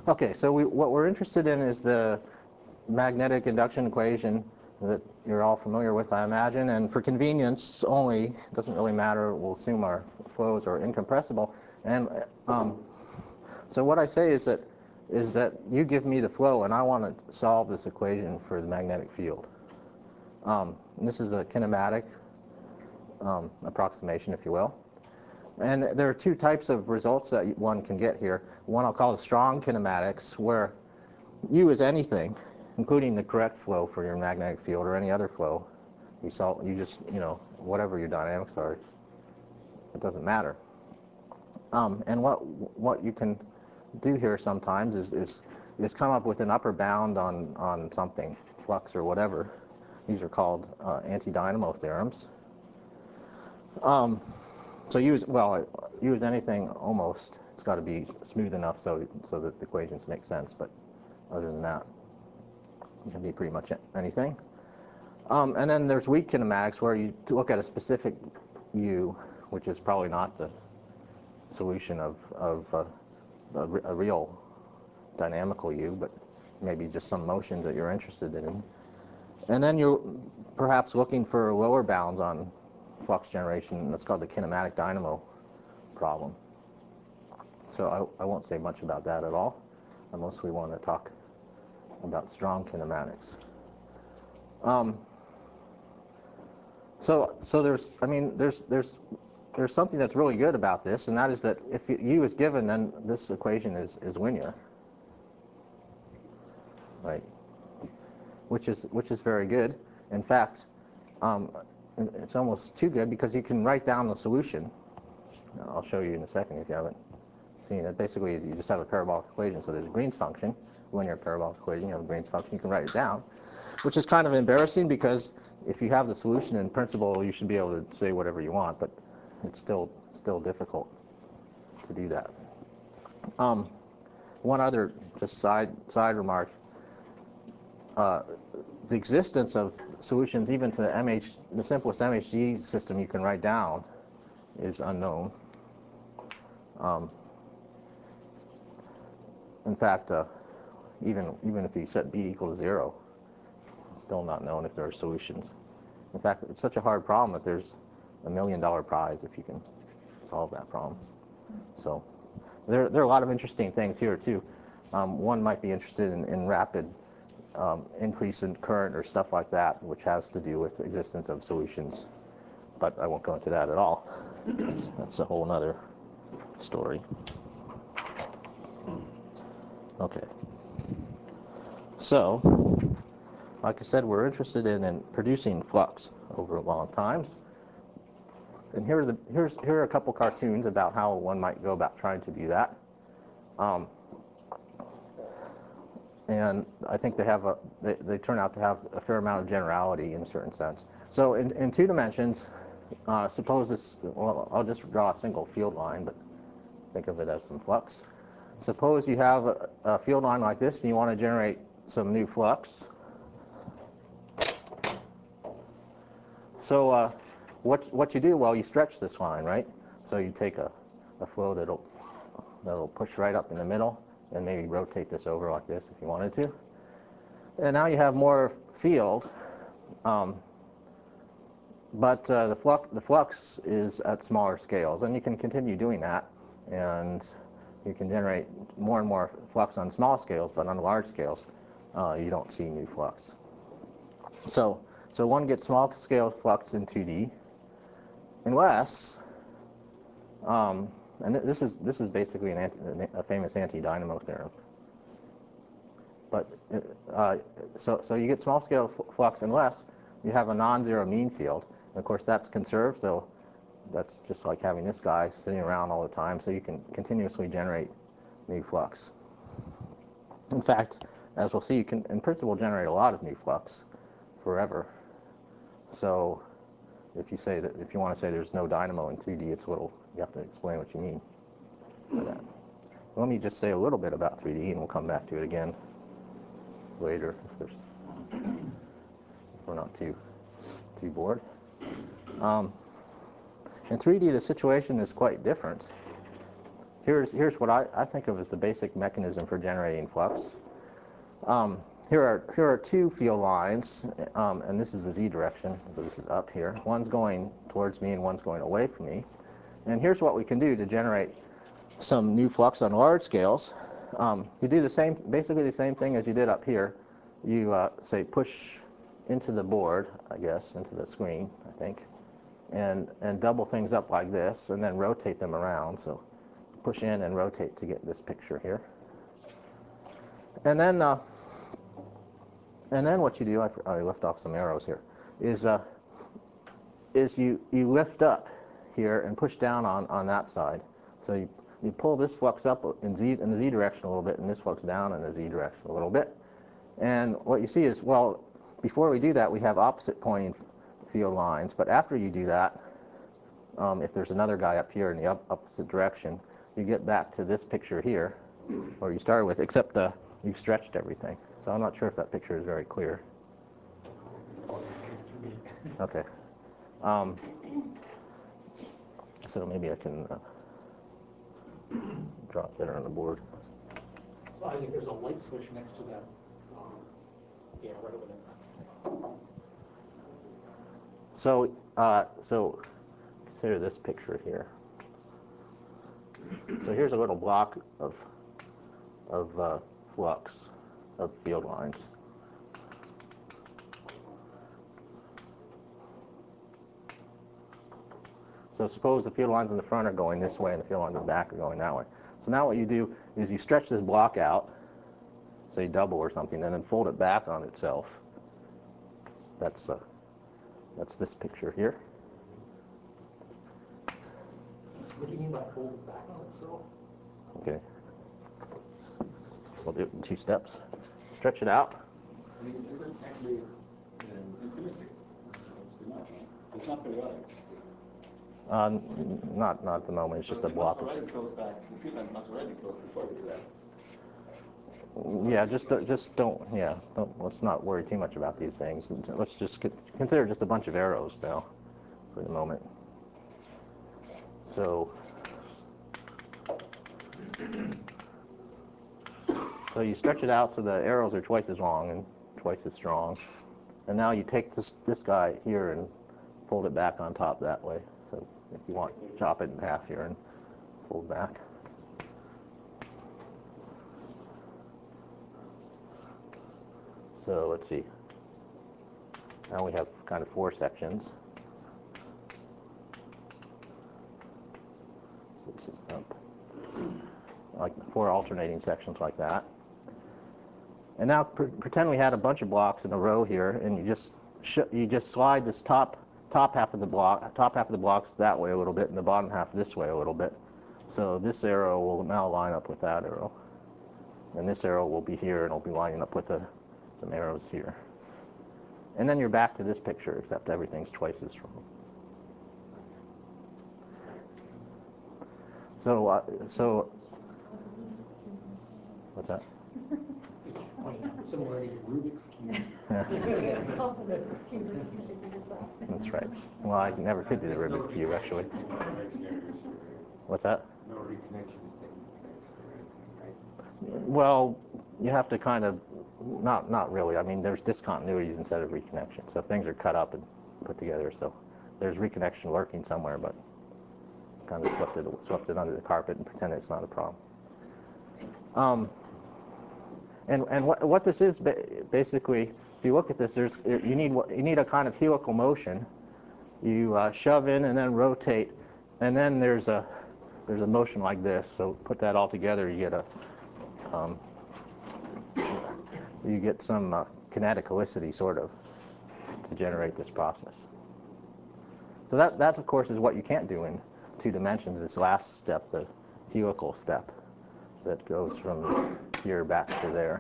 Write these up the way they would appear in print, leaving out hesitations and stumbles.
Okay, so what we're interested in is the magnetic induction equation that you're all familiar with, I imagine. And for convenience only, it doesn't really matter. We'll assume our flows are incompressible. And so what I say is that you give me the flow, and I want to solve this equation for the magnetic field. And this is a kinematic approximation, if you will. And there are two types of results that one can get here. One I'll call the strong kinematics, where U is anything, including the correct flow for your magnetic field or any other flow. You just, whatever your dynamics are, it doesn't matter. And what you can do here sometimes is come up with an upper bound on something, flux or whatever. These are called anti-dynamo theorems. So use anything almost. It's got to be smooth enough so that the equations make sense. But other than that, it can be pretty much anything. And then there's weak kinematics, where you look at a specific U, which is probably not the solution of a real dynamical U, but maybe just some motions that you're interested in. And then you're perhaps looking for lower bounds on flux generation, and that's called the kinematic dynamo problem. So I won't say much about that at all, unless we want to talk about strong kinematics. So there's something that's really good about this, and that is that if U is given, then this equation is linear, right? Which is very good. In fact, it's almost too good, because you can write down the solution. I'll show you in a second if you haven't seen it. Basically, you just have a parabolic equation. So there's a Green's function, linear parabolic equation. You have a Green's function. You can write it down, which is kind of embarrassing, because if you have the solution in principle, you should be able to say whatever you want, but it's still difficult to do that. One other just side remark. The existence of solutions even to the simplest MHD system you can write down is unknown. In fact, even if you set B equal to 0, it's still not known if there are solutions. In fact, it's such a hard problem that there's $1 million prize if you can solve that problem. So there are a lot of interesting things here too. One might be interested in rapid increase in current or stuff like that, which has to do with the existence of solutions. But I won't go into that at all. That's a whole other story. Okay. So, like I said, we're interested in producing flux over long times. And here are a couple cartoons about how one might go about trying to do that. And I think they turn out to have a fair amount of generality in a certain sense. So in 2 dimensions, suppose this, well, I'll just draw a single field line, but think of it as some flux. Suppose you have a field line like this, and you want to generate some new flux. So what you do, well, you stretch this line, right? So you take a flow that'll push right up in the middle, and maybe rotate this over like this if you wanted to. And now you have more field, but the flux is at smaller scales, and you can continue doing that, and you can generate more and more flux on small scales, but on large scales, you don't see new flux. So one gets small scale flux in 2D, unless, and this is basically a famous anti-dynamo theorem. But so you get small scale flux unless you have a non-zero mean field. And of course, that's conserved, so that's just like having this guy sitting around all the time, so you can continuously generate new flux. In fact, as we'll see, you can, in principle, generate a lot of new flux forever. So if you want to say there's no dynamo in 2D, you have to explain what you mean by that. Let me just say a little bit about 3D, and we'll come back to it again later if we're not too bored. In 3D, the situation is quite different. here's what I think of as the basic mechanism for generating flux. Here are two field lines, and this is the z direction, so this is up here. One's going towards me and one's going away from me. And here's what we can do to generate some new flux on large scales. You do basically the same thing as you did up here. You say push into the board, I guess, into the screen, I think, and double things up like this, and then rotate them around. So push in and rotate to get this picture here. And then what you do, I left off some arrows here, is you lift up here and push down on that side. So you pull this flux up in the z direction a little bit, and this flux down in the z direction a little bit. And what you see is, well, before we do that, we have opposite pointing field lines. But after you do that, if there's another guy up here in the opposite direction, you get back to this picture here, where you started with, except you've stretched everything. So I'm not sure if that picture is very clear. Okay. So maybe I can draw it better on the board. So I think there's a light switch next to that. Yeah, right over there. So consider this picture here. So here's a little block of flux of field lines. So suppose the field lines in the front are going this way and the field lines in the back are going that way. So now what you do is you stretch this block out, say double or something, and then fold it back on itself. That's this picture here. What do you mean by fold it back on itself? Okay. We'll do it in 2 steps. Stretch it out. I mean, is it actually infinity? It's not periodic. Not at the moment. It's just a block. It must already close back. The field line must already close before we do that. Yeah, let's not worry too much about these things. Let's just consider just a bunch of arrows now for the moment. So you stretch it out so the arrows are twice as long and twice as strong. And now you take this guy here and fold it back on top that way. So if you want, chop it in half here and fold back. So let's see. Now we have kind of 4 sections. Which is up. Like 4 alternating sections like that. And now pretend we had a bunch of blocks in a row here, and you just slide this top half of the blocks that way a little bit, and the bottom half this way a little bit. So this arrow will now line up with that arrow, and this arrow will be here, and it'll be lining up with some arrows here. And then you're back to this picture, except everything's twice as strong. So what's that? Similarity to Rubik's Cube. That's right. Well, I never could do the Rubik's Cube, actually. What's that? No reconnection is taking place or anything, right? Well, you have to kind of, not really. I mean, there's discontinuities instead of reconnection. So things are cut up and put together. So there's reconnection lurking somewhere, but kind of swept it under the carpet and pretend it's not a problem. And what this is basically, if you look at this, you need a kind of helical motion. You shove in and then rotate, and then there's a motion like this. So put that all together, you get some kineticalicity sort of to generate this process. So that of course is what you can't do in 2 dimensions. This last step, the helical step, that goes from here back to there.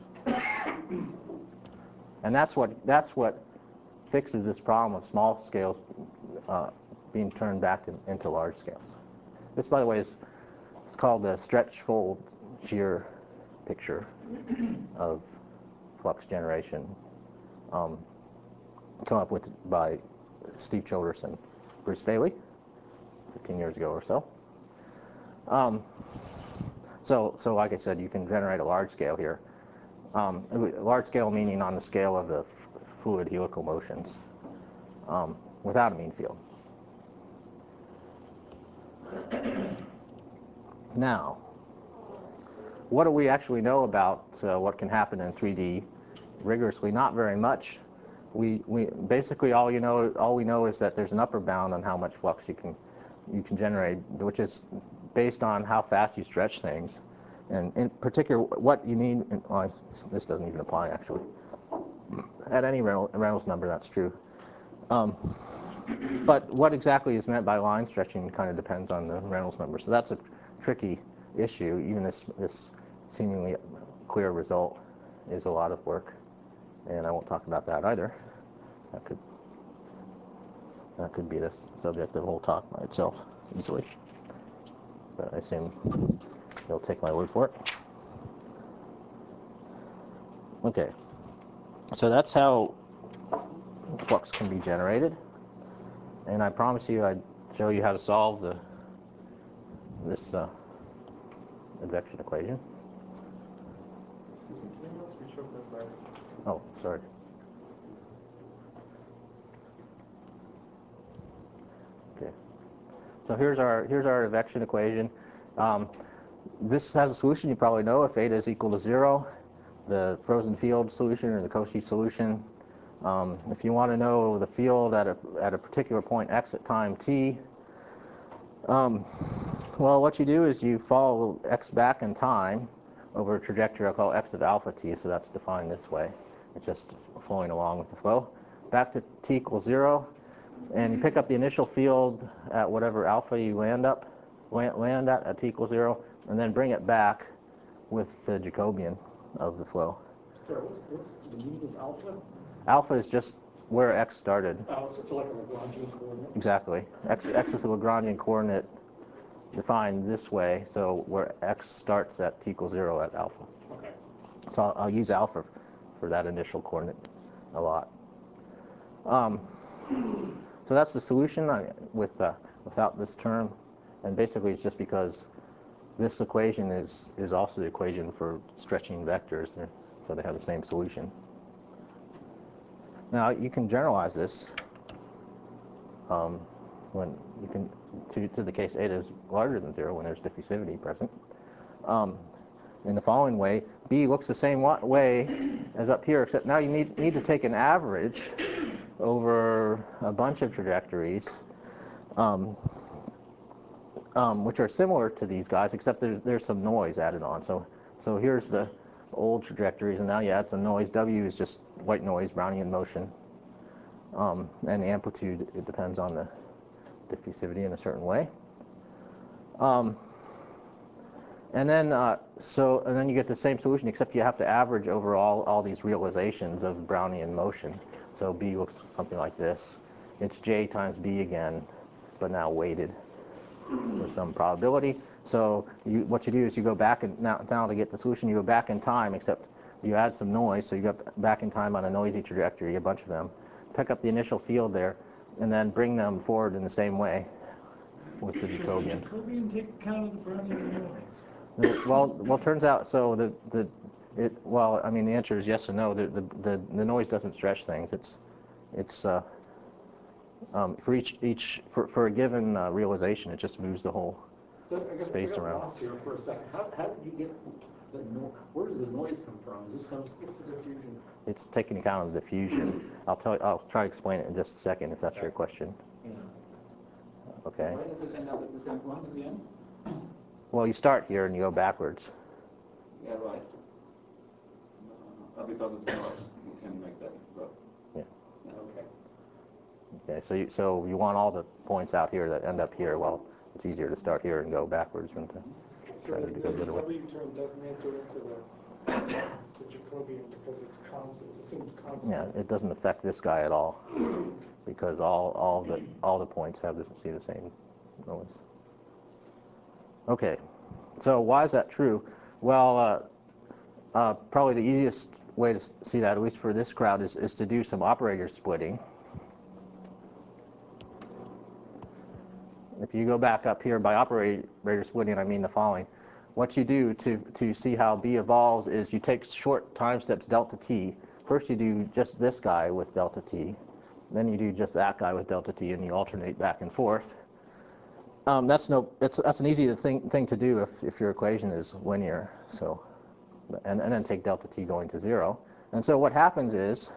And that's what fixes this problem of small scales being turned back into large scales. This, by the way, it's called the stretch fold shear picture of flux generation, come up with by Steve Childress and Bruce Bailey 15 years ago or so. So like I said, you can generate a large scale here. Large scale meaning on the scale of the fluid helical motions without a mean field. Now, what do we actually know about what can happen in 3D rigorously? Not very much. We basically all we know is that there's an upper bound on how much flux you can generate, which is based on how fast you stretch things, and in particular what you need. Well, this doesn't even apply actually. At any Reynolds number, that's true. But what exactly is meant by line stretching kind of depends on the Reynolds number. So that's a tricky issue. Even this seemingly clear result is a lot of work, and I won't talk about that either. That could be the subject of a whole talk by itself easily. But I assume you'll take my word for it. Okay, so that's how flux can be generated, and I promise you I'd show you how to solve this advection equation. Excuse me, can you reach over that slide? Oh, sorry. Okay. So here's our advection equation. This has a solution you probably know. If eta is equal to 0, the frozen field solution or the Cauchy solution. If you want to know the field at a particular point x at time t, well, what you do is you follow x back in time over a trajectory I'll call x of alpha t, so that's defined this way. It's just flowing along with the flow. Back to t equals 0, and you pick up the initial field at whatever alpha you land at t equals 0, and then bring it back with the Jacobian of the flow. Sorry, what's the mean of alpha? Alpha is just where x started. Oh, so it's like a Lagrangian coordinate? Exactly. X is the Lagrangian coordinate defined this way, so where x starts at t equals 0 at alpha. Okay. So I'll use alpha for that initial coordinate a lot. So that's the solution without this term, and basically it's just because this equation is also the equation for stretching vectors, so they have the same solution. Now you can generalize this when you can to the case eta is larger than 0 when there's diffusivity present. In the following way, B looks the same way as up here, except now you need to take an average over a bunch of trajectories, which are similar to these guys, except there's some noise added on. So here's the old trajectories, and now you add some noise. W is just white noise, Brownian motion, and the amplitude, it depends on the diffusivity in a certain way. And then you get the same solution, except you have to average over all these realizations of Brownian motion. So B looks something like this. It's J times B again, but now weighted with some probability. So what you do is you go back, and now to get the solution, you go back in time, except you add some noise. So you go back in time on a noisy trajectory, a bunch of them. Pick up the initial field there, and then bring them forward in the same way with the Jacobian. Does the Jacobian take account of the Brownian noise? Well, turns out so well, I mean, the answer is yes and no. The noise doesn't stretch things. It's for a given realization, it just moves the whole space I got around. lost here for a second. How did you get the noise? Where does the noise come from? Is this what's the diffusion? It's taking account of the diffusion. I'll try to explain it in just a second if that's your question. Yeah. Okay. Why does it end up at the same point at the end? Well, you start here and you go backwards. Yeah, right. Because of the noise, you can make that. But Yeah. Okay. Okay. So you want all the points out here that end up here. Well, it's easier to start here and go backwards than to So try the to go the other way. W term doesn't enter into the Jacobian because it's constant. It's assumed constant. Yeah, it doesn't affect this guy at all because all the points have the same noise. Okay, so why is that true? Well, probably the easiest way to see that, at least for this crowd, is to do some operator splitting. if you go back up here by operator splitting, I mean the following. What you do to see how B evolves is you take short time steps delta t. First you do just this guy with delta t. Then you do just that guy with delta t, and you alternate back and forth. That's an easy thing to do if your equation is linear. So, and then take delta t going to 0. And so what happens is,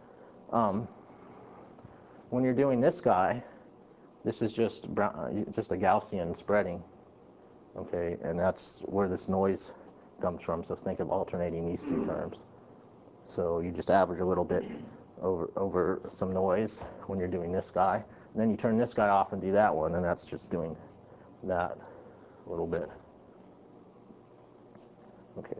when you're doing this guy, this is just a Gaussian spreading, okay, and that's where this noise comes from. So think of alternating these two terms. So you just average a little bit over some noise when you're doing this guy, and then you turn this guy off and do that one, and that's just doing that a little bit. Okay.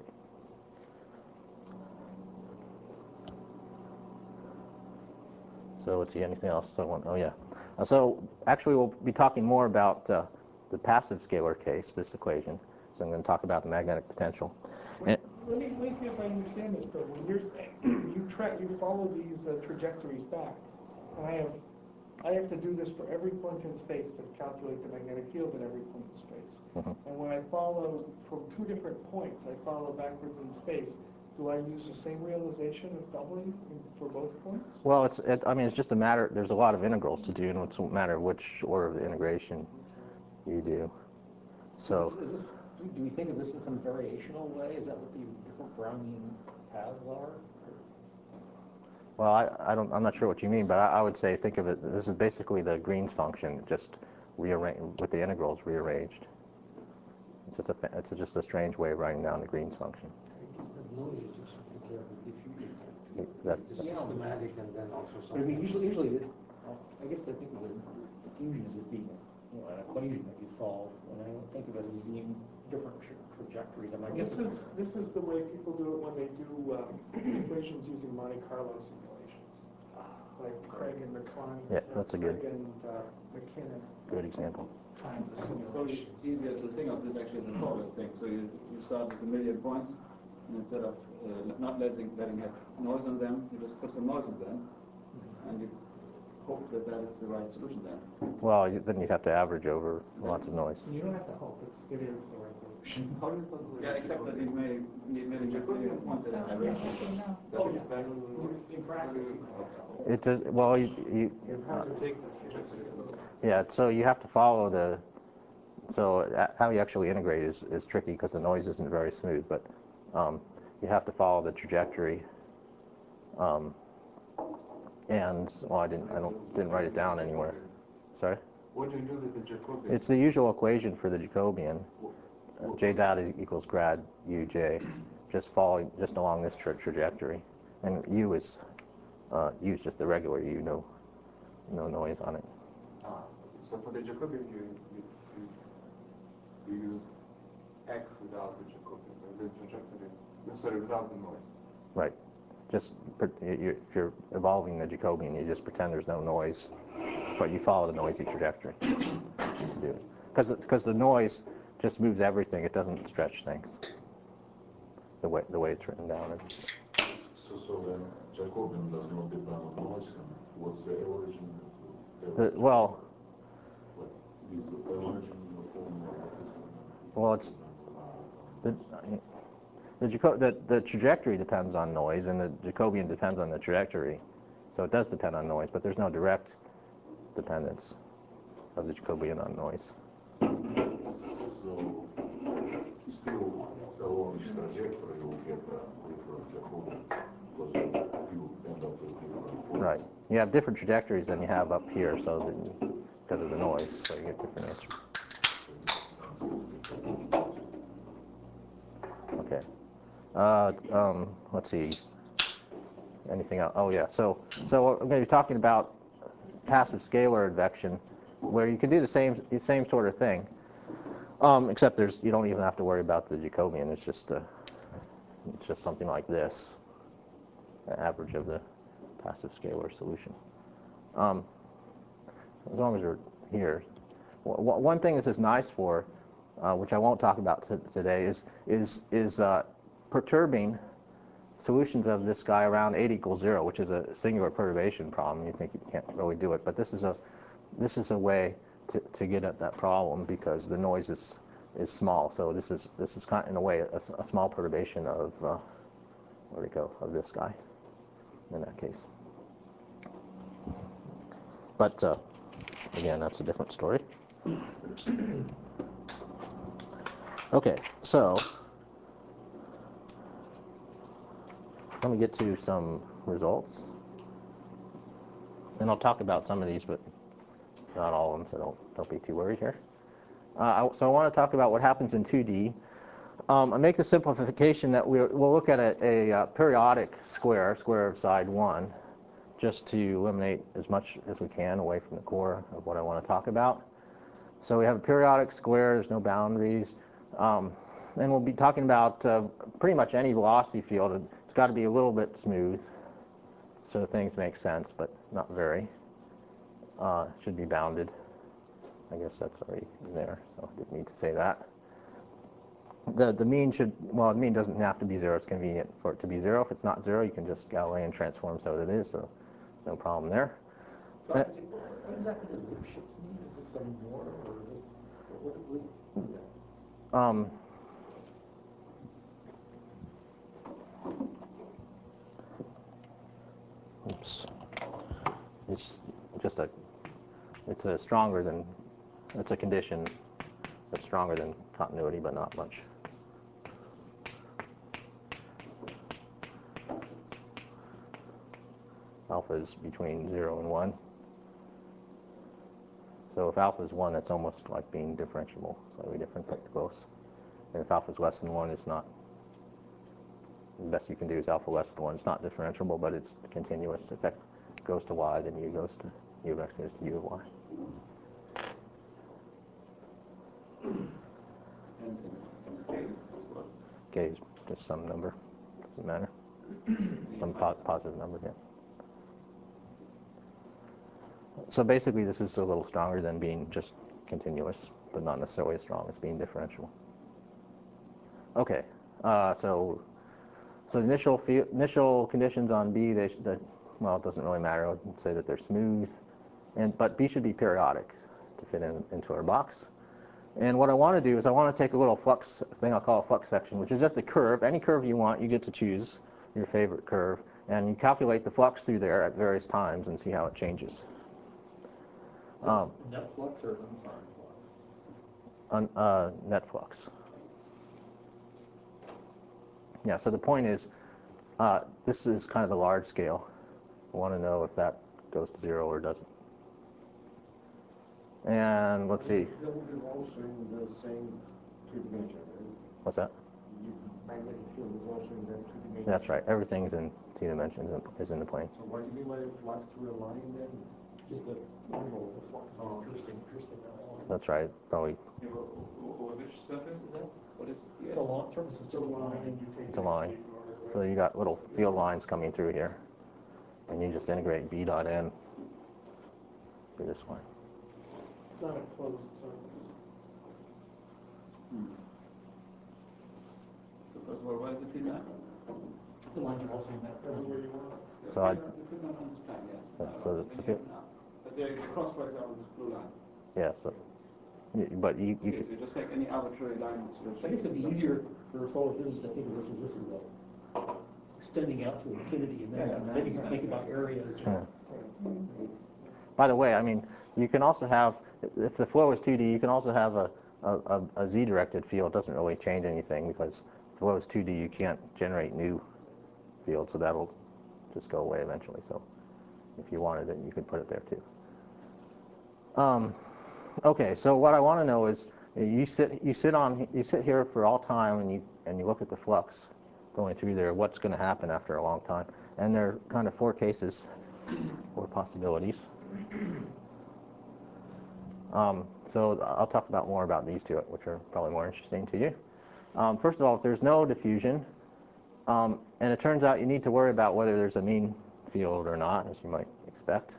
So let's see, anything else? Oh yeah. So actually we'll be talking more about the passive scalar case, this equation. So I'm going to talk about the magnetic potential. Let me see if I understand this, though. When you follow these trajectories back, and I have to do this for every point in space to calculate the magnetic field at every point in space. Mm-hmm. And when I follow from two different points, I follow backwards in space. Do I use the same realization of doubling for both points? Well, I mean, it's just a matter. There's a lot of integrals to do, and it's a matter of which order of the integration you do. So. Do we think of this in some variational way? Is that what the different Brownian paths are? Well, I'm not sure what you mean, but I would say think of it. This is basically the Green's function, just rearranged with the integrals rearranged. It's just a strange way of writing down the Green's function. That's systematic and then also But I mean, usually, I guess I think of the diffusion as just being an equation that you solve, and I don't think of it as being different trajectories. I mean, I guess This is the way people do it when they do equations using Monte Carlo simulations, like Craig and McClung. Yeah, that's a good. Craig and McKinnon. Good example. Kinds of So simulations. it's easier to think of this actually as a forward thing. So you start with a million points, and instead of not letting have noise on them, you just put some noise on them, and you hope that that is the right solution then. Well, then you'd have to average over lots of noise. You don't have to hope. It is the right solution. Yeah, except that you may need many points at a time. Oh, yeah. In practice, you might have to hope. It just, well, You have to take the yeah. So you have to follow the. So how you actually integrate is tricky because the noise isn't very smooth, but you have to follow the trajectory. And well, I didn't write it down anywhere. Sorry. What do you do with the Jacobian? It's the usual equation for the Jacobian. J dot equals grad uj, just along this trajectory, and u is just the regular u, no noise on it. So for the Jacobian, you use x without the Jacobian, the trajectory. Without the noise. Right. Just if you're evolving the Jacobian, you just pretend there's no noise, but you follow the noisy trajectory to do it. Because the noise just moves everything; it doesn't stretch things. The way it's written down. So then Jacobian does not depend on noise. What's the origin? Well. Is the origin in the form of the system? Well, it's the trajectory depends on noise, and the Jacobian depends on the trajectory. So it does depend on noise, but there's no direct dependence of the Jacobian on noise. So still along this trajectory you will get different Jacobians because you end up with different points. Right. You have different trajectories than you have up here, so because of the noise, so you get different answers. Okay. Let's see. Anything else? Oh yeah. So I'm going to be talking about passive scalar advection, where you can do the same sort of thing, except you don't even have to worry about the Jacobian. It's just something like this, the average of the passive scalar solution. As long as you're here. One thing this is nice for, which I won't talk about today, is perturbing solutions of this guy around 8 equals 0, which is a singular perturbation problem. You think you can't really do it, but this is a way to get at that problem because the noise is small. So this is kind of, in a way, a small perturbation of where do we go, of this guy in that case. But again, that's a different story. Okay, so let me get to some results. And I'll talk about some of these, but not all of them, so don't be too worried here. So I want to talk about what happens in 2D. I make the simplification that we'll look at a periodic square of side 1, just to eliminate as much as we can away from the core of what I want to talk about. So we have a periodic square, there's no boundaries. And we'll be talking about pretty much any velocity field. It's got to be a little bit smooth so things make sense, but not very. It should be bounded. I guess that's already in there, so I didn't need to say that. The mean should, well, the mean doesn't have to be 0. It's convenient for it to be 0. If it's not 0, you can just Galilean transform so that it is, so no problem there. So what exactly does Lipschitz mean? Is this some more, or is this, what is that? Oops. It's just it's a stronger than, it's a condition that's stronger than continuity, but not much. Alpha is between 0 and 1. So if alpha is 1, that's almost like being differentiable, slightly different but close. And if alpha is less than 1, it's not. The best you can do is alpha less than 1. It's not differentiable, but it's continuous. If x goes to y, then u goes to u of x goes to u of y. K is just some number. Doesn't matter. Some positive number, yeah. So basically, this is a little stronger than being just continuous, but not necessarily as strong as being differentiable. Okay, so initial conditions on B, well, it doesn't really matter. I would say that they're smooth, but B should be periodic to fit into our box. And what I want to do is I want to take a little flux thing I'll call a flux section, which is just a curve. Any curve you want, you get to choose your favorite curve, and you calculate the flux through there at various times and see how it changes. Net flux or unsigned flux? Net flux. Yeah, so the point is, this is kind of the large scale. I want to know if that goes to 0 or doesn't. And let's see. That would be also in the same 2-dimension, right? What's that? Magnetic field is also in that 2-dimension. That's right. Everything's in 2 dimensions is in the plane. So what do you mean by the flux through a line then? Just the angle of the flux piercing that line. That's right. Probably. Yeah, over which surface is that? What is It's a long surface, it's just a line, and you take It's a line. So you got little field lines coming through here, and you just integrate b dot n through this line. It's not a closed surface. So first of all, why is it feedback? the lines are also in that. Everywhere you want. So I- The feedback on this plan, yes. So it's okay. But the cross, for example, is blue line. Yeah. So, but you Okay, could, so just take any arbitrary line that's I guess it'd be easier for solar physicists to think of this as a extending out to infinity, and then you can think about areas. yeah. By the way, I mean, you can also have, if the flow is 2D, you can also have a z-directed field. It doesn't really change anything because if the flow is 2D, you can't generate new fields, so that'll just go away eventually. So if you wanted it, you could put it there too. Okay, so what I want to know is, you sit here for all time and you look at the flux going through there. What's going to happen after a long time? And there are kind of 4 cases, 4 possibilities. So I'll talk more about these 2, which are probably more interesting to you. First of all, if there's no diffusion, and it turns out you need to worry about whether there's a mean field or not, as you might expect.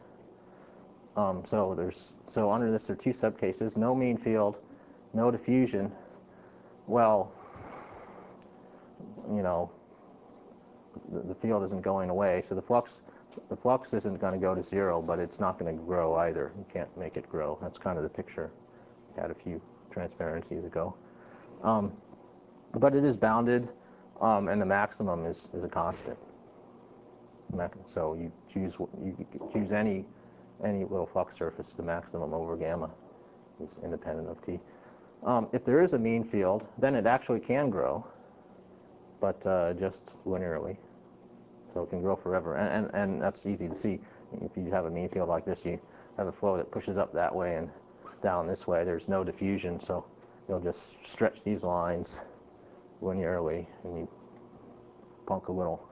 So under this, there are 2 subcases: no mean field, no diffusion. Well, you know, the field isn't going away, so the flux isn't going to go to zero, but it's not going to grow either. You can't make it grow. That's kind of the picture we had a few transparencies ago. But it is bounded, and the maximum is a constant. So you choose any little flux surface, the maximum over gamma is independent of t. If there is a mean field, then it actually can grow, but just linearly. So it can grow forever, and that's easy to see. If you have a mean field like this, you have a flow that pushes up that way and down this way. There's no diffusion, so you'll just stretch these lines linearly, and you punk a little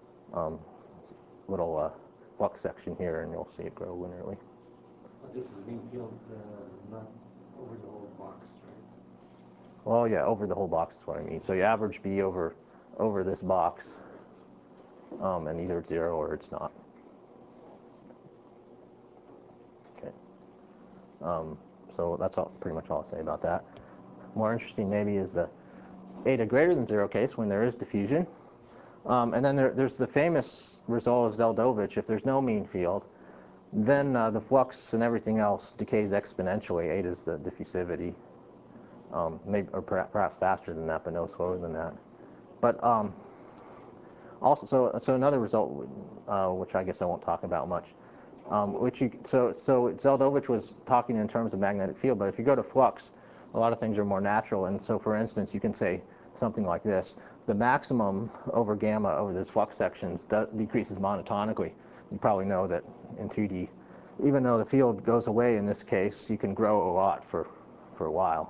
flux section here, and you'll see it grow linearly. But this is mean field, not over the whole box, right? Well, yeah, over the whole box is what I mean. So you average B over this box, and either it's zero or it's not. Okay. So that's pretty much all I'll say about that. More interesting maybe is the eta greater than 0 case when there is diffusion. And then there's the famous result of Zeldovich. If there's no mean field, then the flux and everything else decays exponentially. Eta is the diffusivity, maybe, or perhaps faster than that, but no slower than that. But also, so another result, which I guess I won't talk about much, so Zeldovich was talking in terms of magnetic field, but if you go to flux, a lot of things are more natural. And so, for instance, you can say something like this: the maximum over gamma over this flux sections decreases monotonically. You probably know that in 2D, even though the field goes away in this case, you can grow a lot for a while,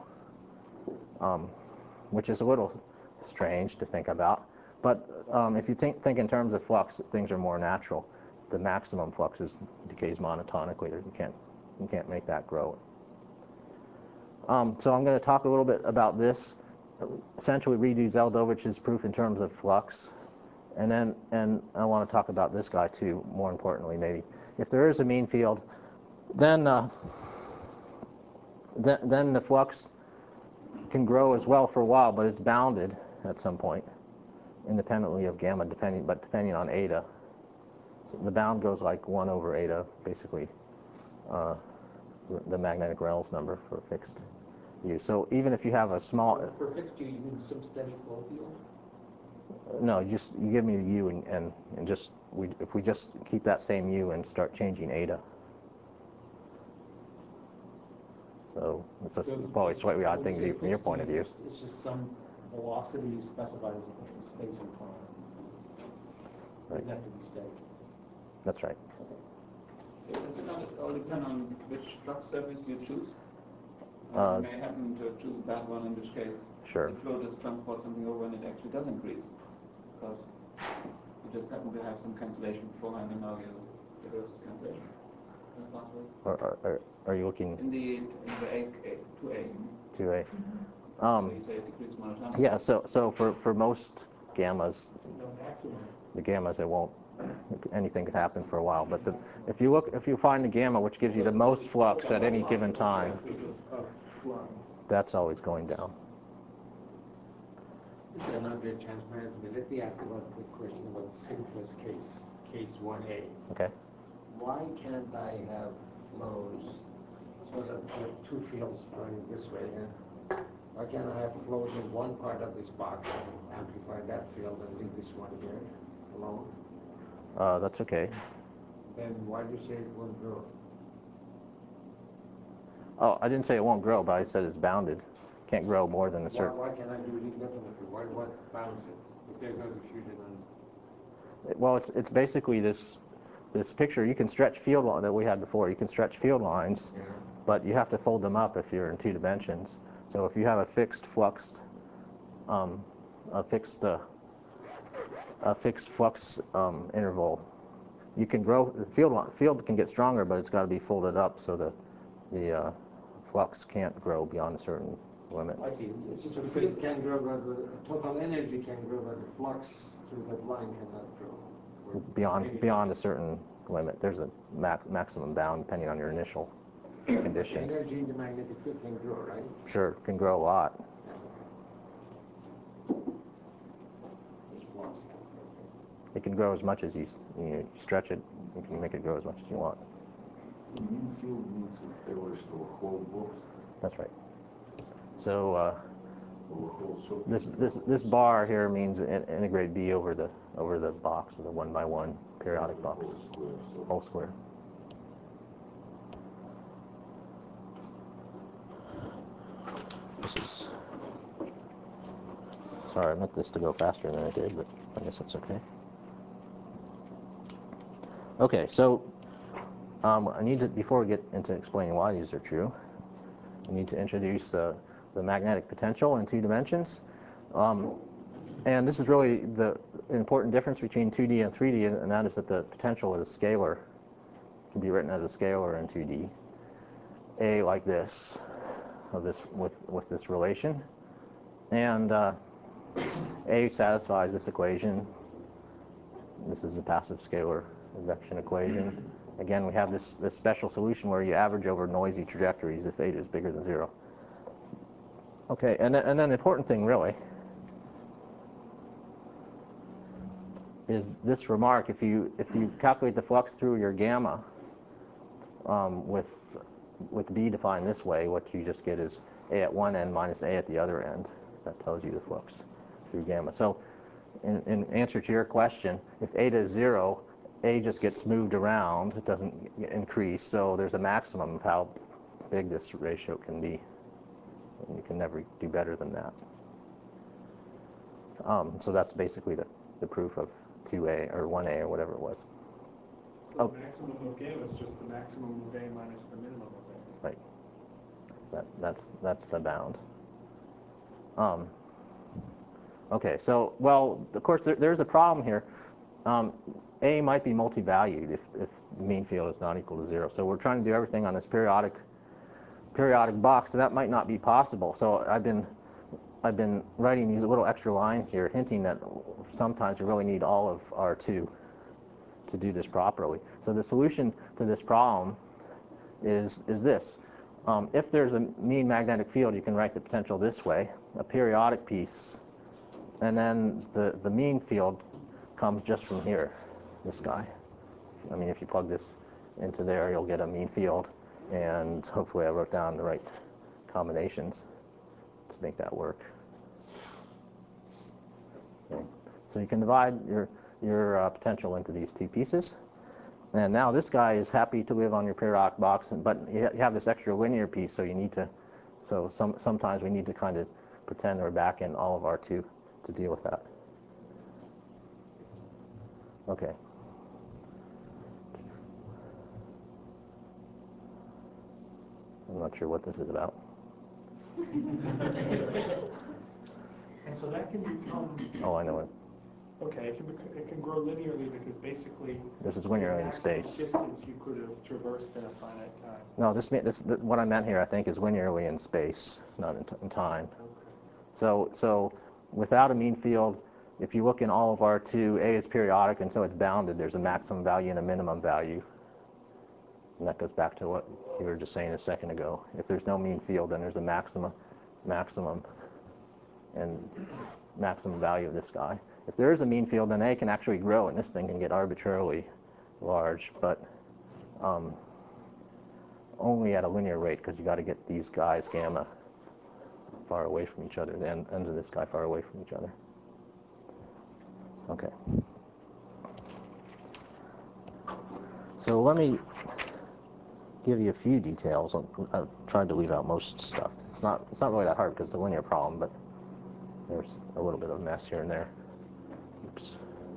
which is a little strange to think about. But if you think in terms of flux, things are more natural. The maximum flux decays monotonically. You can't make that grow. So I'm going to talk a little bit about this. Essentially, redo Zeldovich's proof in terms of flux, and I want to talk about this guy too. More importantly, maybe if there is a mean field, then the flux can grow as well for a while, but it's bounded at some point, independently of gamma, depending on eta. So the bound goes like 1 over eta, basically, the magnetic Reynolds number for fixed U. So even if you have a small... For fixed U, you mean some steady flow field? No, you give me the U, and just if we just keep that same U and start changing eta. So it's probably a slightly odd thing to do from your point of view. It's just some velocity you specified as a space and time. It doesn't have to be steady. That's right. Does it not all depend on which flux surface you choose? You may happen to choose a bad one, in which case Sure. the flow just transports something over and it actually does increase, because you just happen to have some cancellation beforehand, and now you reverse this cancellation. Is that possible? Are you looking In the 2A. 2A? You say it decreases monotonically. Yeah. So for most gammas, No maximum. the gammas, anything could happen for a while. But if you find the gamma which gives you the most flux at any given time, that's always going down. This is not very transparent to me. Let me ask about the question about the simplest case 1A. Okay. Why can't I have flows? Suppose I have two fields running this way here. Why can't I have flows in one part of this box and amplify that field and leave this one here alone? That's okay. Then why do you say it won't grow? Oh, I didn't say it won't grow, but I said it's bounded. Can't grow more than a certain... Why can't I do it indefinitely? What bounds it if there's no diffusion? Well, it's basically this picture. You can stretch field line that we had before. You can stretch field lines, Yeah. but you have to fold them up if you're in 2 dimensions. So if you have a fixed flux, a fixed flux interval, you can grow. The field can get stronger, but it's got to be folded up so the flux can't grow beyond a certain limit. I see. It's just The because field can grow, but the total energy can grow, but the flux through that line cannot grow. Or Beyond a certain limit, there's a maximum bound depending on your initial conditions. The energy in the magnetic field can grow, right? Sure, can grow a lot. This flux. can grow as much as you stretch it. You can make it grow as much as you want. The mean field means average to a whole box That's right. So or a whole circle. this bar here means integrate B over the box, the 1 by 1 periodic box, Whole square. So whole square. This is. Sorry, I meant this to go faster than it did, but I guess that's okay. Okay, so I need to, before we get into explaining why these are true, I need to introduce the magnetic potential in 2 dimensions. And this is really the important difference between 2D and 3D, and that is that the potential is a scalar. It can be written as a scalar in 2D. A like this, with this relation. And A satisfies this equation. This is a passive scalar advection equation. Again, we have this special solution where you average over noisy trajectories if eta is bigger than 0. Okay, and then the important thing really is this remark. If you calculate the flux through your gamma with B defined this way, what you just get is A at one end minus A at the other end. That tells you the flux through gamma. So in answer to your question, if eta is 0, A just gets moved around. It doesn't increase. So there's a maximum of how big this ratio can be. And you can never do better than that. So that's basically the proof of 2A or 1A or whatever it was. So the maximum of gamma is just the maximum of A minus the minimum of A. Right. That's the bound. Okay, so, well, of course, there's a problem here. A might be multi-valued if the mean field is not equal to 0. So we're trying to do everything on this periodic box, so that might not be possible. So I've been writing these little extra lines here, hinting that sometimes you really need all of R2 to do this properly. So the solution to this problem is this. If there's a mean magnetic field, you can write the potential this way, a periodic piece, and then the mean field comes just from here, this guy. I mean, if you plug this into there, you'll get a mean field, and hopefully I wrote down the right combinations to make that work. Okay. So you can divide your potential into these 2 pieces. And now this guy is happy to live on your periodic box, but you have this extra linear piece, so you need to, sometimes we need to kind of pretend we're back in all of R2 to deal with that. Okay. I'm not sure what this is about. And so that can become, Oh, I know it. okay, it can grow linearly because basically This is linearly in space. distance you could have traversed in a finite time. No, what I meant here, I think, is linearly in space, not in time. Okay. So without a mean field, if you look in all of R2, A is periodic, and so it's bounded. There's a maximum value and a minimum value. And that goes back to what you were just saying a second ago. If there's no mean field, then there's a maximum, and maximum value of this guy. If there is a mean field, then A can actually grow, and this thing can get arbitrarily large, but only at a linear rate, because you got to get these guys, gamma, far away from each other, the ends of this guy far away from each other. Okay. So let me give you a few details. I've tried to leave out most stuff. It's not really that hard because it's a linear problem, but there's a little bit of a mess here and there. Oops.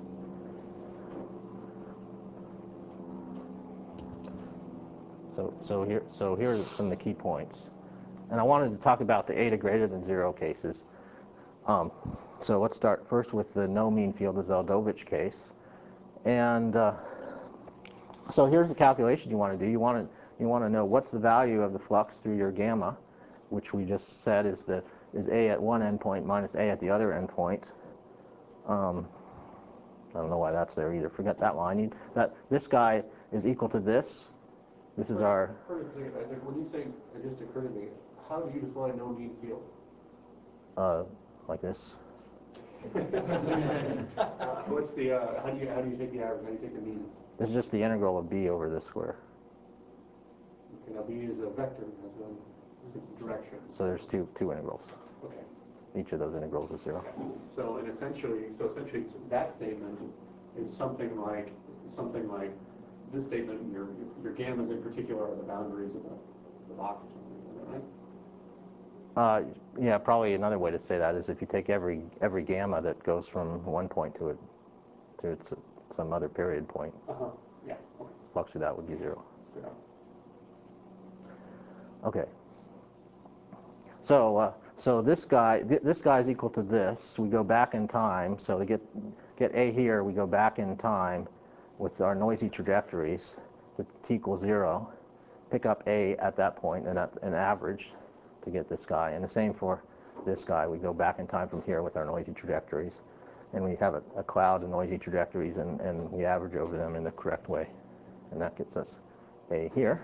So here are some of the key points. And I wanted to talk about the eta greater than 0 cases. So let's start first with the no mean field, the Zeldovich case. And so here's the calculation you want to do. You want to know what's the value of the flux through your gamma, which we just said is A at one endpoint minus A at the other endpoint. I don't know why that's there either. Forget that line. This guy is equal to this. This is our. Isaac, when you say it just occurred to me, how do you define no mean field? Like this. What's the, how do you take the average, how do you take the mean? This is just the integral of b over this square. Okay, now b is a vector, has a direction. So there's two integrals. Okay. Each of those integrals is 0. So, and essentially that statement is something like this statement, your gammas in particular are the boundaries of the box or something, right? Yeah, probably another way to say that is if you take every gamma that goes from one point to some other period point, Yeah, okay. flux through that would be 0. Yeah. Okay. So this guy is equal to this. We go back in time. So to get a here, we go back in time with our noisy trajectories to t equals 0. Pick up a at that point and an average to get this guy. And the same for this guy. We go back in time from here with our noisy trajectories. And we have a cloud of noisy trajectories, and we average over them in the correct way. And that gets us a here.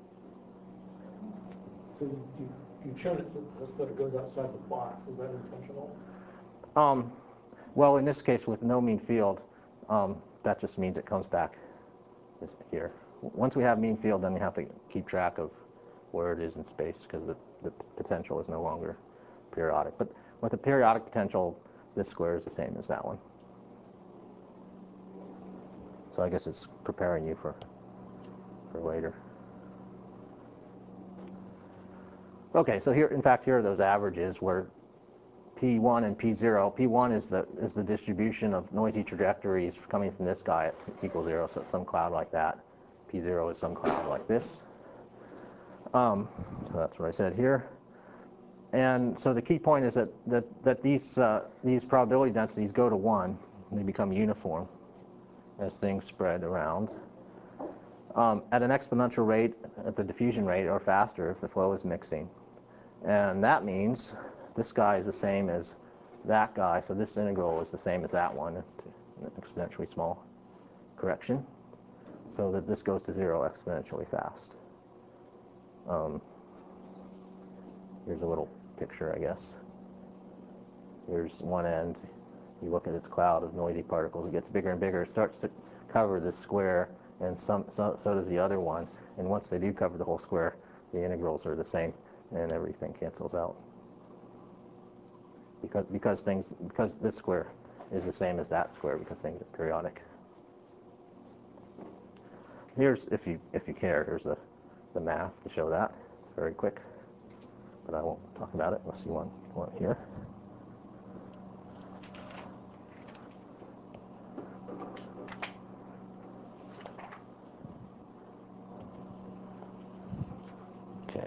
So you've shown it so that it goes outside the box. Was that intentional? Well, in this case, with no mean field, that just means it comes back here. Once we have mean field, then we have to keep track of where it is in space because the potential is no longer periodic. But with a periodic potential, this square is the same as that one. So I guess it's preparing you for later. Okay, so here, in fact, here are those averages where P1 and P0. P1 is the distribution of noisy trajectories coming from this guy at equals 0, so some cloud like that. P0 is some cloud like this. So that's what I said here. And so the key point is that these probability densities go to 1. They become uniform as things spread around. At an exponential rate, at the diffusion rate, or faster if the flow is mixing. And that means this guy is the same as that guy, so this integral is the same as that one, an exponentially small correction, so that this goes to 0 exponentially fast. Here's a little picture, I guess. Here's one end. You look at its cloud of noisy particles. It gets bigger and bigger. It starts to cover this square, and so does the other one. And once they do cover the whole square, the integrals are the same, and everything cancels out. Because this square is the same as that square because things are periodic. Here's, if you care, here's the math to show that. It's very quick, but I won't talk about it unless you want here. Okay.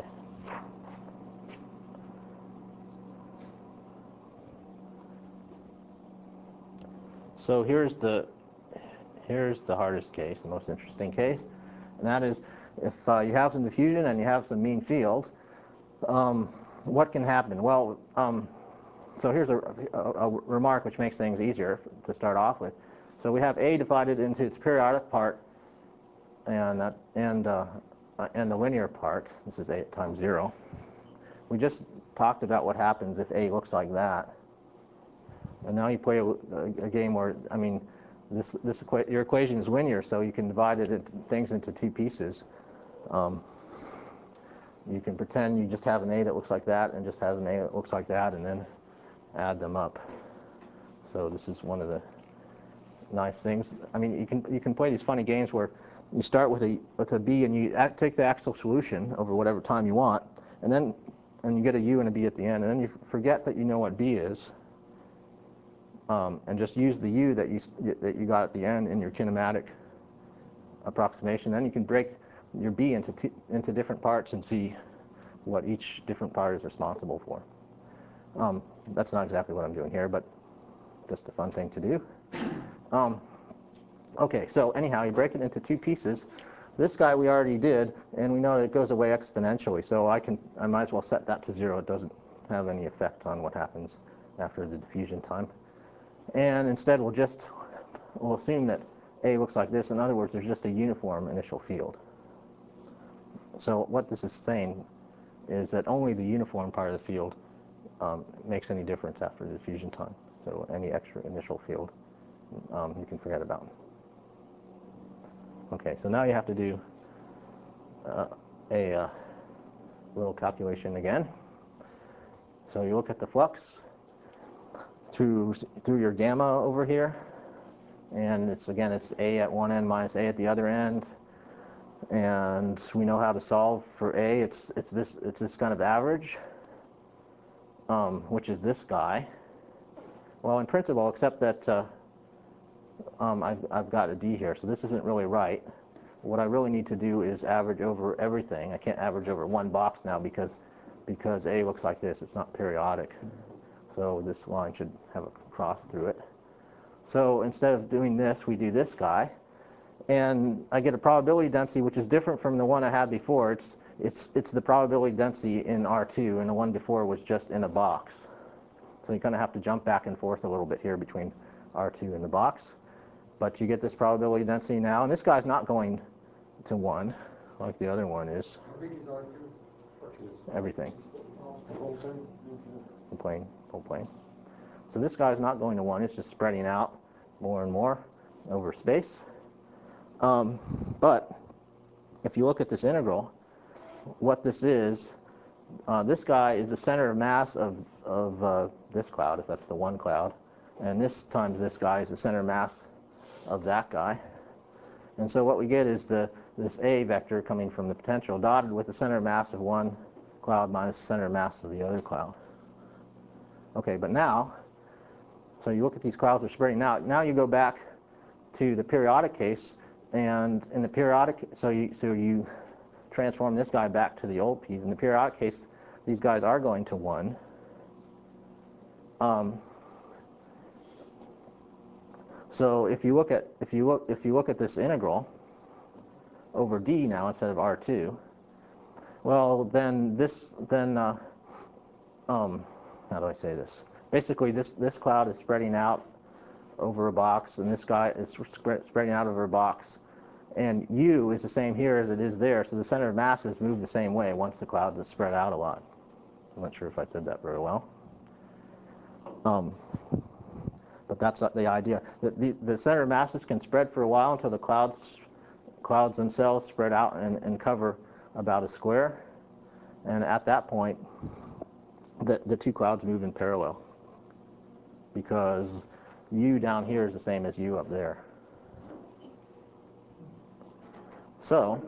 So here's the hardest case, the most interesting case, and that is if you have some diffusion and you have some mean field, what can happen? Well, so here's a remark which makes things easier to start off with. So we have A divided into its periodic part and the linear part. This is A times 0. We just talked about what happens if A looks like that. And now you play a game where, I mean, your equation is linear, so you can divide things into two pieces. You can pretend you just have an A that looks like that and just has an A that looks like that, and then add them up. So this is one of the nice things. I mean, you can play these funny games where you start with a B and you take the actual solution over whatever time you want, and you get a U and a B at the end, and then you forget that you know what B is. And just use the U that you got at the end in your kinematic approximation. Then you can break your B into different parts and see what each different part is responsible for. That's not exactly what I'm doing here, but just a fun thing to do. Okay, so anyhow, you break it into two pieces. This guy we already did, and we know that it goes away exponentially. So I might as well set that to 0. It doesn't have any effect on what happens after the diffusion time. And instead, we'll assume that A looks like this. In other words, there's just a uniform initial field. So what this is saying is that only the uniform part of the field makes any difference after the diffusion time. So any extra initial field you can forget about. Okay, so now you have to do a little calculation again. So you look at the flux through your gamma over here, and it's A at one end minus A at the other end, and we know how to solve for A. It's this kind of average, which is this guy. Well, in principle, except that I've got a D here, so this isn't really right. What I really need to do is average over everything. I can't average over one box now because A looks like this. It's not periodic. So this line should have a cross through it. So instead of doing this, we do this guy. And I get a probability density which is different from the one I had before. It's the probability density in R2, and the one before was just in a box. So you kind of have to jump back and forth a little bit here between R2 and the box. But you get this probability density now, and this guy's not going to 1 like the other one is. How big is R2? Everything. The whole thing? The whole plane. So this guy's not going to 1, it's just spreading out more and more over space. But if you look at this integral, what this is, this guy is the center of mass of this cloud, if that's the one cloud, and this times this guy is the center of mass of that guy. And so what we get is this A vector coming from the potential dotted with the center of mass of one cloud minus the center of mass of the other cloud. Okay, but now, so you look at these clouds that are spreading out. Now you go back to the periodic case, and in the periodic, so you transform this guy back to the old P's. In the periodic case, these guys are going to 1. So if you look at this integral over D now instead of R2, well then how do I say this? Basically, this cloud is spreading out over a box, and this guy is spreading out over a box. And U is the same here as it is there, so the center of masses move the same way once the clouds are spread out a lot. I'm not sure if I said that very well. But that's the idea. The center of masses can spread for a while until the clouds themselves spread out and cover about a square. And at that point, the two clouds move in parallel, because U down here is the same as U up there. So,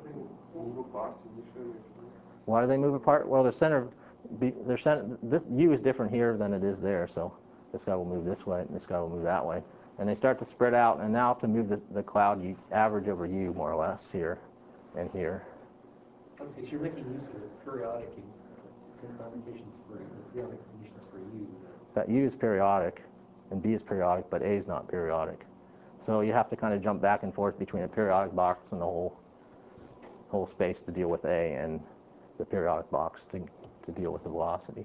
why do they move apart? Well, this U is different here than it is there, so this guy will move this way, and this guy will move that way. And they start to spread out, and now to move the cloud, you average over U, more or less, here and here. Okay, so you're making use of the periodic conditions for U. That U is periodic, and B is periodic, but A is not periodic. So you have to kind of jump back and forth between a periodic box and the whole space to deal with A, and the periodic box to deal with the velocities.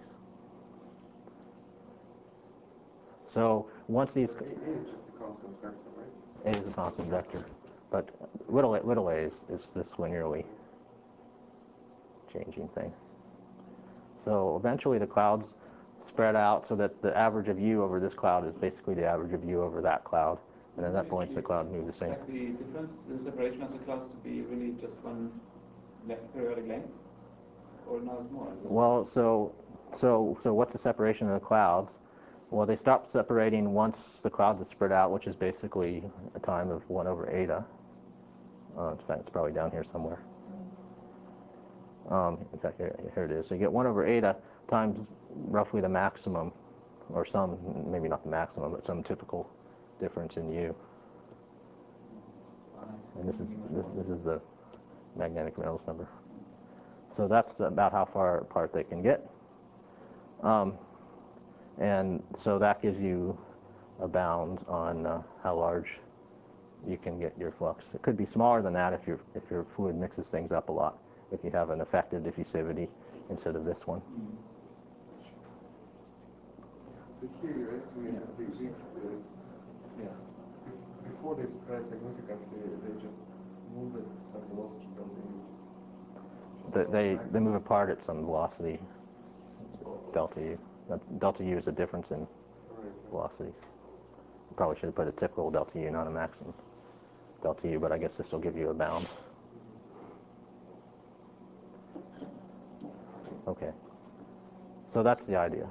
So once these... A is just a constant vector, right? A is a constant vector, but little a is this linearly changing thing. So eventually the clouds spread out so that the average of U over this cloud is basically the average of U over that cloud. And at that point, the cloud moves the same. Like the difference, the separation of the clouds to be really just one periodic length, or now it's more? Well, so what's the separation of the clouds? Well, they stop separating once the clouds are spread out, which is basically a time of 1 over eta. In fact, it's probably down here somewhere. In fact, here it is. So you get 1 over eta times roughly the maximum, or some, maybe not the maximum, but some typical difference in U. And this is the magnetic Reynolds number. So that's about how far apart they can get. And so that gives you a bound on how large you can get your flux. It could be smaller than that if your fluid mixes things up a lot, if you have an effective diffusivity instead of this one. So here you estimate that before they spread significantly, they just move at some velocity delta U. They move apart at some velocity delta U. Delta U is a difference in Right. velocity. Probably should have put a typical delta U, not a maximum delta U, but I guess this will give you a bound. Okay. So that's the idea.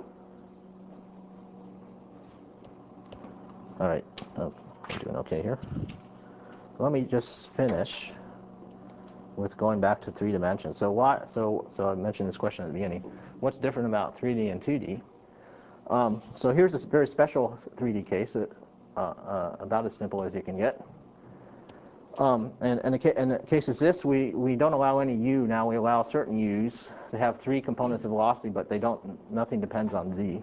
All right. Oh, I'm doing okay here. Let me just finish with going back to 3 dimensions. So I mentioned this question at the beginning. What's different about 3D and 2D? So here's this very special 3D case, about as simple as you can get. And the case is this: we don't allow any U now. We allow certain U's to have 3 components of velocity, but nothing depends on Z.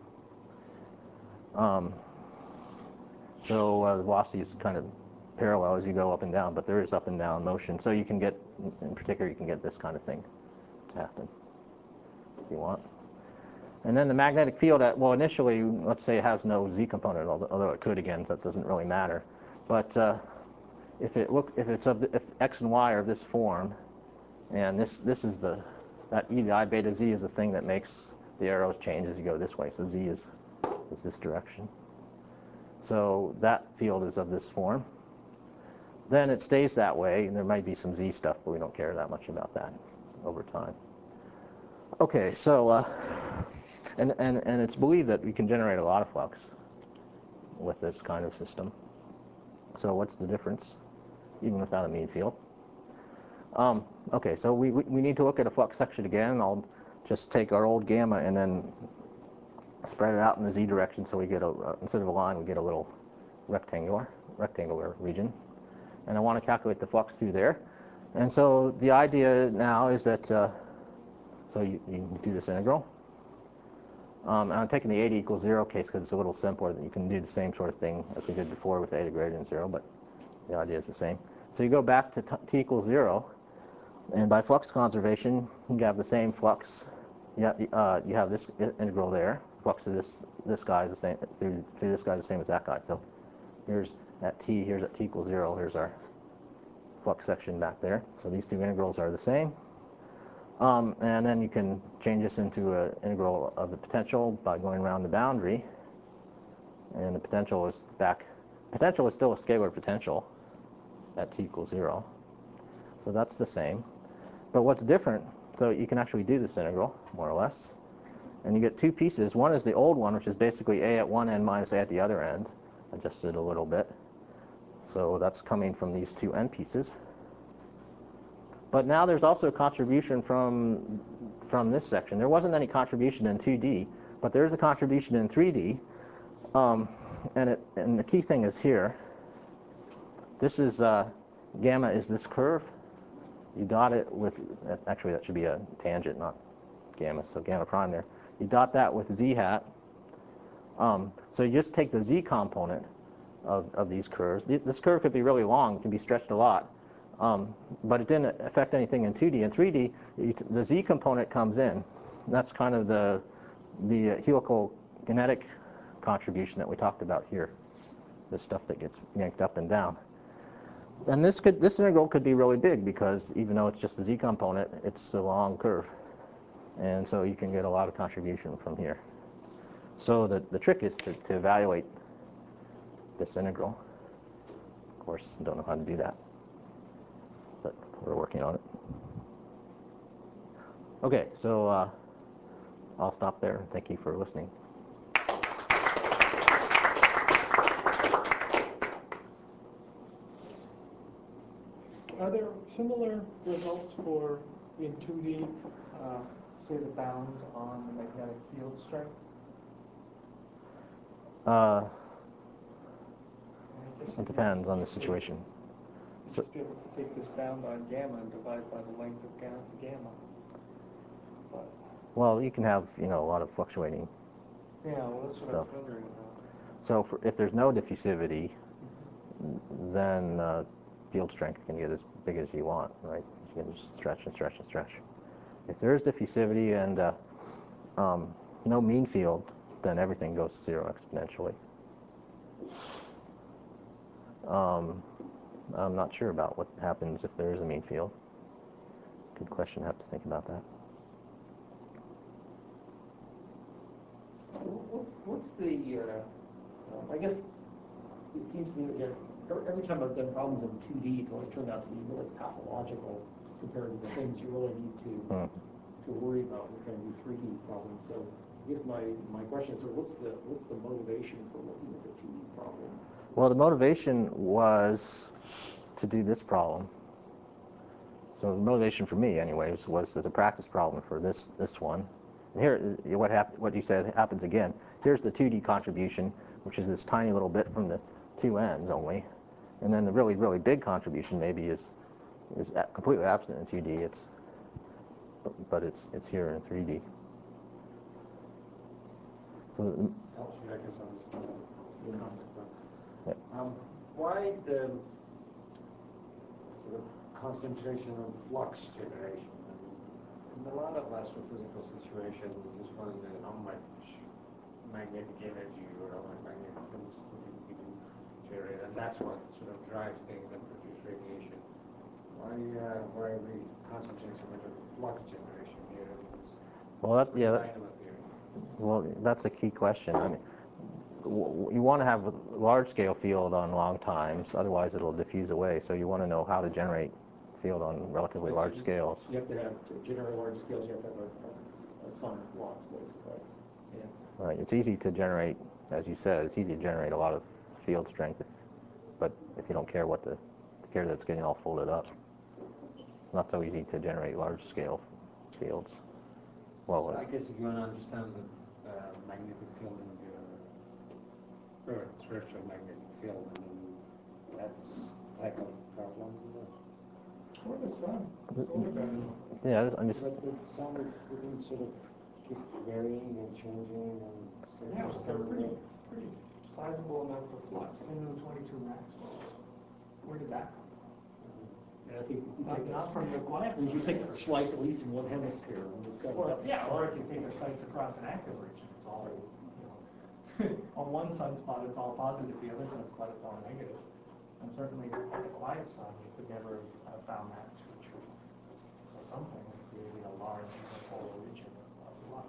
So the velocity is kind of parallel as you go up and down, but there is up and down motion. So you can get, in particular, you can get this kind of thing to happen if you want. And then the magnetic field, well, initially, let's say it has no Z component, although it could again, that doesn't really matter. But if X and Y are of this form, and this is that E to I beta Z is the thing that makes the arrows change as you go this way. So Z is this direction. So that field is of this form. Then it stays that way, and there might be some Z stuff, but we don't care that much about that over time. Okay, so and it's believed that we can generate a lot of flux with this kind of system. So what's the difference, even without a mean field? Okay, so we need to look at a flux section again. I'll just take our old gamma and then spread it out in the Z direction, so we get instead of a line, we get a little rectangular region. And I want to calculate the flux through there. And so the idea now is that, so you do this integral. And I'm taking the A equals 0 case because it's a little simpler. You can do the same sort of thing as we did before with A greater than 0, but the idea is the same. So you go back to t equals 0, and by flux conservation, you have the same flux. You have this integral there. Flux of this guy is the same through this guy is the same as that guy. So here's at t equals 0. Here's our flux section back there. So these two integrals are the same. And then you can change this into an integral of the potential by going around the boundary. And the potential is still a scalar potential at t equals 0. So that's the same. But what's different, so you can actually do this integral, more or less. And you get 2 pieces. One is the old one, which is basically a at one end minus a at the other end, adjusted a little bit. So that's coming from these 2 end pieces. But now there's also a contribution from this section. There wasn't any contribution in 2D, but there's a contribution in 3D. And the key thing is here. This is gamma is this curve. You dot it with, actually that should be a tangent, not gamma, so gamma prime there. You dot that with z hat. So you just take the z component of these curves. This curve could be really long, it can be stretched a lot. But it didn't affect anything in 2D. In 3D, the z component comes in. That's kind of the helical kinetic contribution that we talked about here, the stuff that gets yanked up and down. And this integral could be really big because even though it's just the z component, it's a long curve. And so you can get a lot of contribution from here. So the trick is to evaluate this integral. Of course, I don't know how to do that, but we're working on it. Okay, so I'll stop there. Thank you for listening. Are there similar results for in 2D, say the bounds on the magnetic field strength? It depends on the situation. You'd just be able to take this bound on gamma and divide by the length of gamma. But, well, you can have a lot of fluctuating yeah, well, that's what I was wondering about. So if there's no diffusivity, then field strength can get as big as you want, right? You can just stretch and stretch and stretch. If there is diffusivity and no mean field, then everything goes to 0 exponentially. I'm not sure about what happens if there is a mean field. Good question. I have to think about that. What's what's the, I guess, it seems to me, again, every time I've done problems in 2D, it's always turned out to be really pathological compared to the things you really need to worry about when trying to do 3D problems. So I guess my question is, sort of, what's the motivation for looking at the 2D problem? Well, the motivation was to do this problem. So the motivation for me, anyways, was as a practice problem for this one. And here, what you said happens again. Here's the 2D contribution, which is this tiny little bit from the two ends only, and then the really, really big contribution maybe is completely absent in 2D. But it's here in 3D. So Helps me, I guess, understand the concept. yeah. Why the sort of concentration on flux generation? In a lot of astrophysical situations, you just want to know how much magnetic energy or how much magnetic flux you can generate, and that's what sort of drives things and produce radiation. Why we concentrate so much on flux generation here? Well, Dynamo theory. well, that's a key question. I mean, you want to have a large-scale field on long times, otherwise it'll diffuse away. So you want to know how to generate field on relatively large scales. You have to have, to generate large scales, you have to have a sonic flux, basically. Yeah. Right. It's easy to generate, as you said, it's easy to generate a lot of field strength, but if you don't care care that it's getting all folded up, not so easy to generate large-scale fields. Well, I guess if you want to understand the magnetic field in the Earth, terrestrial magnetic field, I mean, that's type of problem. Or the sun, solar panel. yeah, I mean, But the sun isn't sort of keep varying and changing and so Yeah, there's they're kind of pretty sizable amounts of flux, 10 to the 22 Maxwells. Where did that come And I think from? Not from the quiet you sun. take a slice at least in one hemisphere, and it's got Or, yeah, or if you take a slice across an active region, it's all, on one sunspot it's all positive, the other sunspot it's all negative. And certainly at the quiet sun, you could never have found that to be true. So something has created a large polar region of flux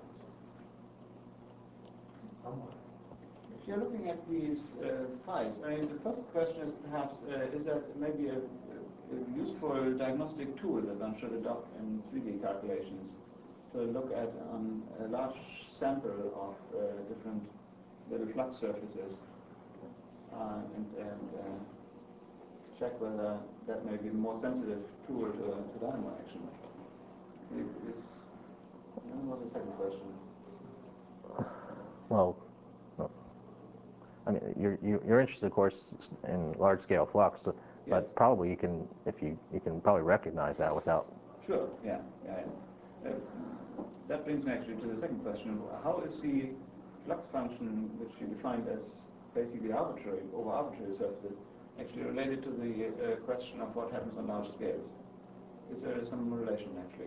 somewhere. If you're looking at these phi's, I mean, the first question is perhaps, is that maybe a useful diagnostic tool that one should adopt in 3D calculations to look at a large sample of different little flux surfaces and check whether that may be a more sensitive tool to dynamo action. What's the second question? well, I mean, you're interested, of course, in large-scale flux, but Yes. probably you can probably recognize that without. Sure. Yeah. That brings me actually to the second question: how is the flux function, which you defined as basically arbitrary over arbitrary surfaces, actually related to the question of what happens on large scales? Is there some relation actually?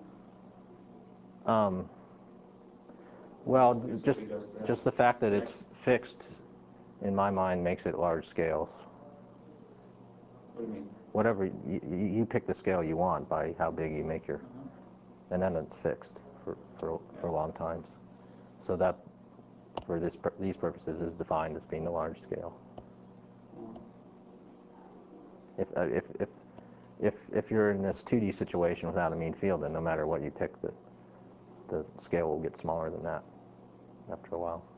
Well, just the fact that it's fixed, in my mind, makes it large scales. What do you mean? Whatever you pick the scale you want by how big you make your, and then it's fixed for long times. So that, for these purposes, is defined as being the large scale. If you're in this 2D situation without a mean field, then no matter what you pick, the scale will get smaller than that after a while.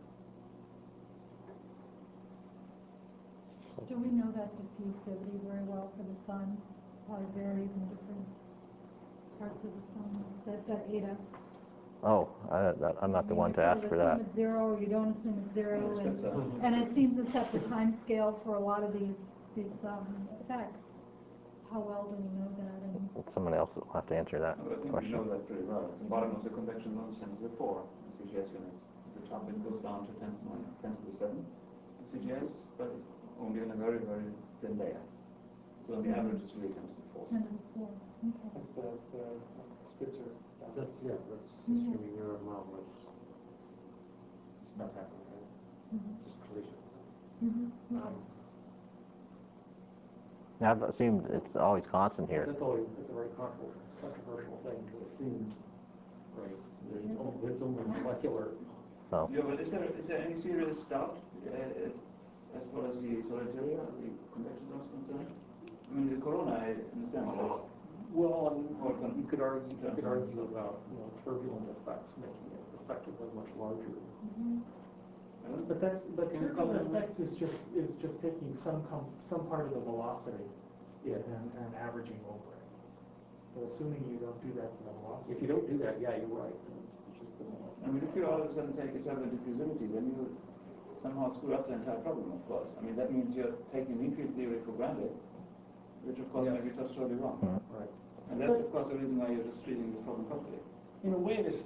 Do we know that diffusivity very well for the sun? How it varies in different parts of the sun? That eta. Oh, I'm not the one to ask for that. You assume it's zero, or you don't assume it's zero, and it seems to set the time scale for a lot of these effects. How well do we know that? And Someone else will have to answer that I think we question. know that pretty well. At the bottom of the convection zone stands the 4 CGS units. At the top it goes down to 10 to the 7 CGS, but only in a very, very thin layer. So on the average it's really 10 to the 4. 10 to the 4. Okay. That's the Spitzer. That's assuming your marvelous stuff happening, right? Just collision. Now, I've assumed it's always constant here. That's a very controversial thing to assume, right? It's only molecular So Yeah, but is there any serious doubt as far as the solid area, the convection zone is concerned? I mean, the corona, I understand that's. Well, you could argue about, turbulent effects making it effectively much larger. But turbulent effects is just taking some part of the velocity and averaging over it. So assuming you don't do that to the velocity. If you don't do that, yeah, you're right. It's just the, I mean, if you all of a sudden take a turbulent diffusivity, then you somehow screw up the entire problem, of course. I mean, that means you're taking mean field theory for granted, which of course may be just totally wrong. right. And that's of course the reason why you're just treating this problem properly. In a way, this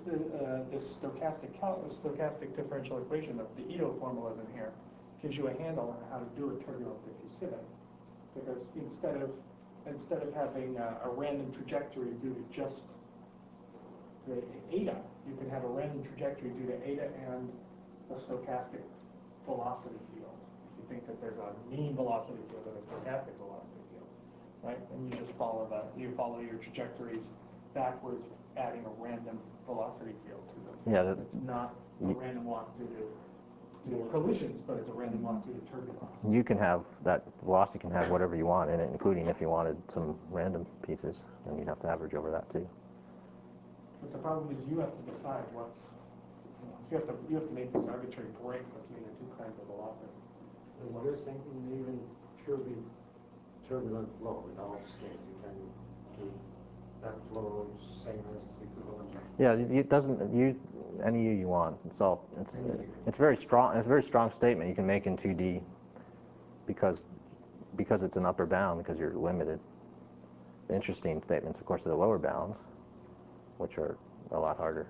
stochastic differential equation of the Ito formulas in here gives you a handle on how to do a turbulent diffusivity, because instead of having a random trajectory due to just the eta, you can have a random trajectory due to eta and a stochastic velocity field. If you think that there's a mean velocity field and a stochastic velocity field, right? And you just follow your trajectories backwards, adding a random velocity field to them. Yeah, It's not a random walk due to collisions, but it's a random walk due to turbulence. you can have that velocity can have whatever you want in it, including if you wanted some random pieces, and you'd have to average over that too. But the problem is you have to decide you have to make this arbitrary break between the two kinds of velocities. And you're thinking even purely turbulent flow without state, you can do that flow same as equivalent. Yeah, it doesn't any U you want. It's very strong. It's a very strong statement you can make in 2D because it's an upper bound, because you're limited. The interesting statements, of course, are the lower bounds, which are a lot harder.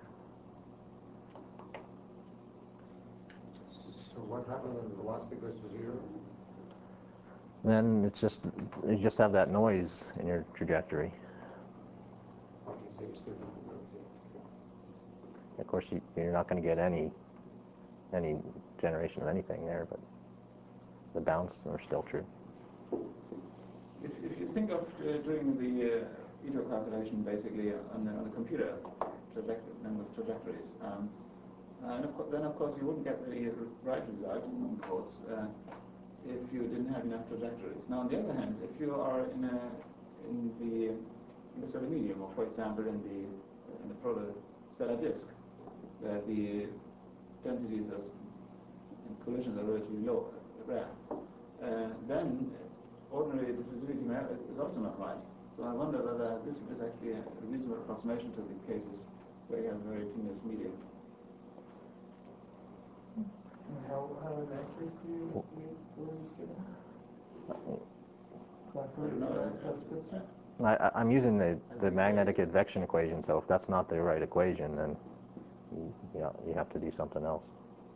So what happens when the velocity goes to 0? Then you just have that noise in your trajectory. Okay, so you still don't know. Of course, you're not going to get any generation of anything there, but the bounds are still true. If you think of doing the Ito calculation basically on the computer, number of trajectories, then of course you wouldn't get the right result, in quotes, if you didn't have enough trajectories. Now on the other hand, if you are in the stellar medium, or for example in the protostellar disk, where the densities and collisions are relatively low, rare, then ordinary diffusivity is also not right. So I wonder whether this is actually a reasonable approximation to the cases where you have a very tenuous medium. How in that case do you estimate the resistivity? It's not good. That's good. I'm using the magnetic advection equation, so if that's not the right equation, then you have to do something else.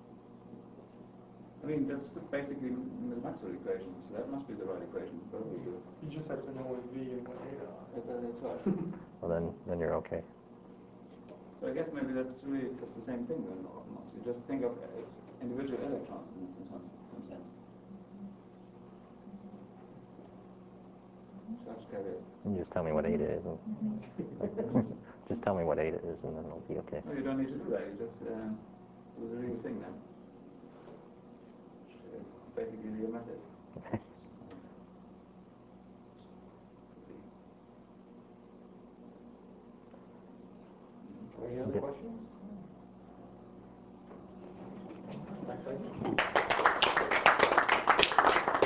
I mean, that's basically the Maxwell equation, so that must be the right equation. You just have to know what V and what eta are. That's right. Well, then you're okay. So I guess maybe that's really just the same thing then, almost. You just think of as individual electrons in some sense. Charge carriers. You just tell me what eta is, and just tell me what eta is, and then it'll be okay. No, you don't need to do that. You just do the real thing then. It's basically your method. Any other questions? Thanks,